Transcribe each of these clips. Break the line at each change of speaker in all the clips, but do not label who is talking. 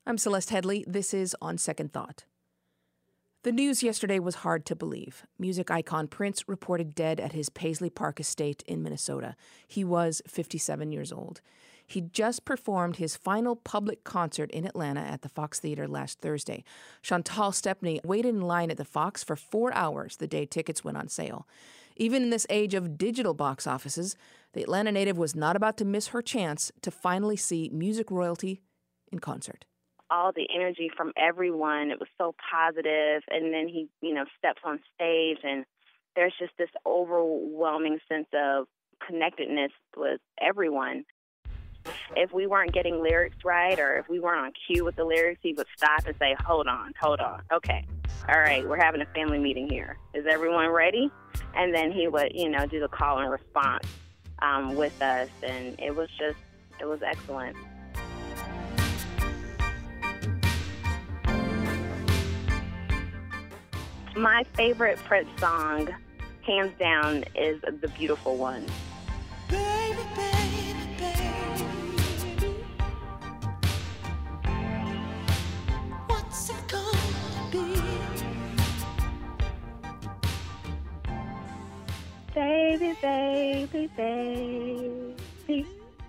I'm Celeste Headley. This is On Second Thought. The news yesterday was hard to believe. Music icon Prince reported dead at his Paisley Park estate in Minnesota. He was 57 years old. He'd just performed his final public concert in Atlanta at the Fox Theater last Thursday. Chantal Stepney waited in line at the Fox for 4 hours the day tickets went on sale. Even in this age of digital box offices, the Atlanta native was not about to miss her chance to finally see music royalty in concert.
All the energy from everyone, it was so positive. And then he, steps on stage, and there's just this overwhelming sense of connectedness with everyone. If we weren't getting lyrics right, or if we weren't on cue with the lyrics, he would stop and say, hold on. Okay. All right, we're having a family meeting here. Is everyone ready? And then he would, do the call and response with us. And it was excellent. My favorite Prince song, hands down, is The Beautiful One.
Baby, baby, baby, what's it gonna be?
Baby, baby, baby.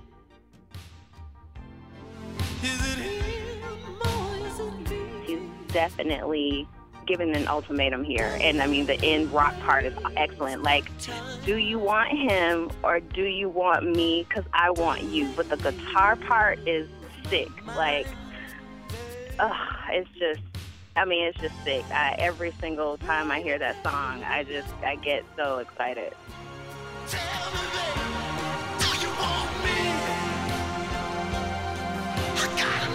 Is it him or is it me?
He's definitely given an ultimatum here. And I mean, the end rock part is excellent. Like, do you want him or do you want me? Because I want you. But the guitar part is sick. Like, it's just sick. Every single time I hear that song, I get so excited.
Tell me, baby, do you want me? I gotta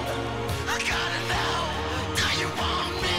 know, do you want me?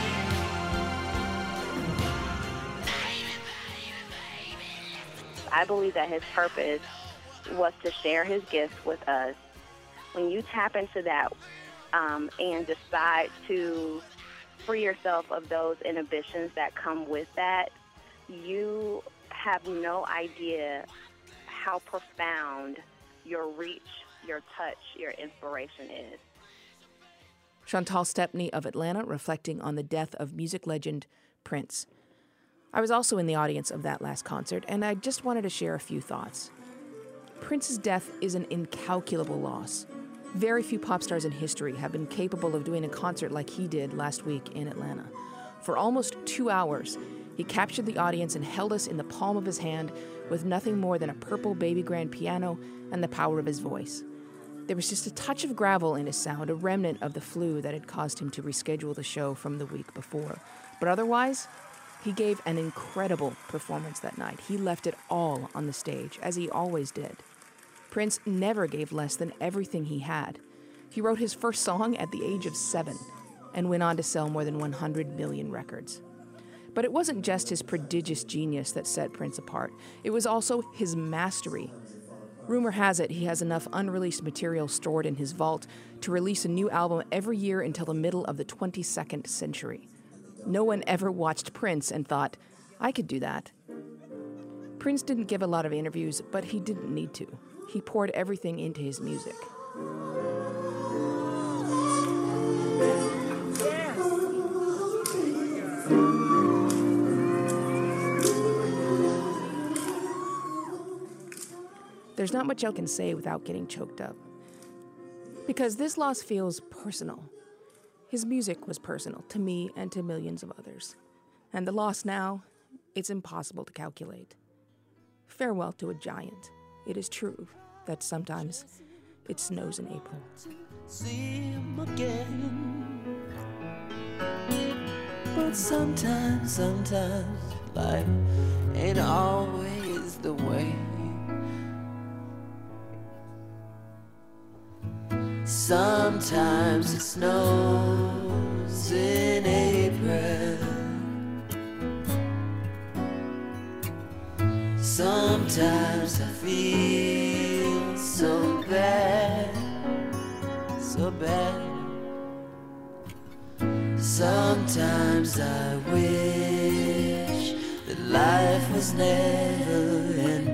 I believe that his purpose was to share his gifts with us. When you tap into that and decide to free yourself of those inhibitions that come with that, you have no idea how profound your reach, your touch, your inspiration is.
Chantal Stepney of Atlanta reflecting on the death of music legend Prince. I was also in the audience of that last concert, and I just wanted to share a few thoughts. Prince's death is an incalculable loss. Very few pop stars in history have been capable of doing a concert like he did last week in Atlanta. For almost 2 hours, he captured the audience and held us in the palm of his hand with nothing more than a purple baby grand piano and the power of his voice. There was just a touch of gravel in his sound, a remnant of the flu that had caused him to reschedule the show from the week before. But otherwise, he gave an incredible performance that night. He left it all on the stage, as he always did. Prince never gave less than everything he had. He wrote his first song at the age of 7 and went on to sell more than 100 million records. But it wasn't just his prodigious genius that set Prince apart. It was also his mastery. Rumor has it he has enough unreleased material stored in his vault to release a new album every year until the middle of the 22nd century. No one ever watched Prince and thought, I could do that. Prince didn't give a lot of interviews, but he didn't need to. He poured everything into his music. There's not much I can say without getting choked up. Because this loss feels personal. His music was personal to me and to millions of others. And the loss now, it's impossible to calculate. Farewell to a giant. It is true that sometimes it snows in April.
See him again. But sometimes life ain't always the way. Sometimes it snows in April. Sometimes I feel so bad. Sometimes I wish that life was never ending.